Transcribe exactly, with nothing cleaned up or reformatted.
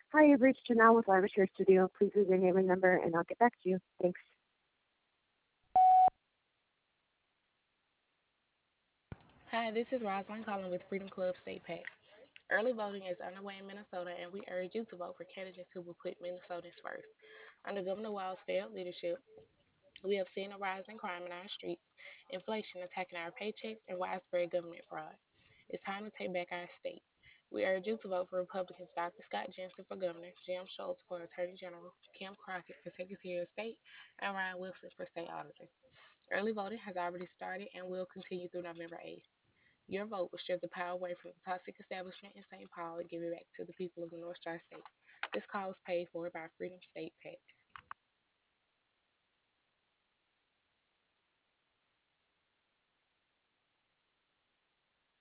Hi, you've reached Janelle with Armature Studio. Please leave your name and number, and I'll get back to you. Thanks. Hi, this is Rosalind calling with Freedom Club State PAC. Early voting is underway in Minnesota, and we urge you to vote for candidates who will put Minnesotans first. Under Governor Walz's failed leadership, we have seen a rise in crime in our streets, inflation attacking our paychecks, and widespread government fraud. It's time to take back our state. We urge you to vote for Republicans Doctor Scott Jensen for governor, Jim Schultz for attorney general, Kim Crockett for secretary of state, and Ryan Wilson for state auditor. Early voting has already started and will continue through November eighth. Your vote will strip the power away from the toxic establishment in Saint Paul and give it back to the people of the North Star State. This call is paid for by Freedom State PAC.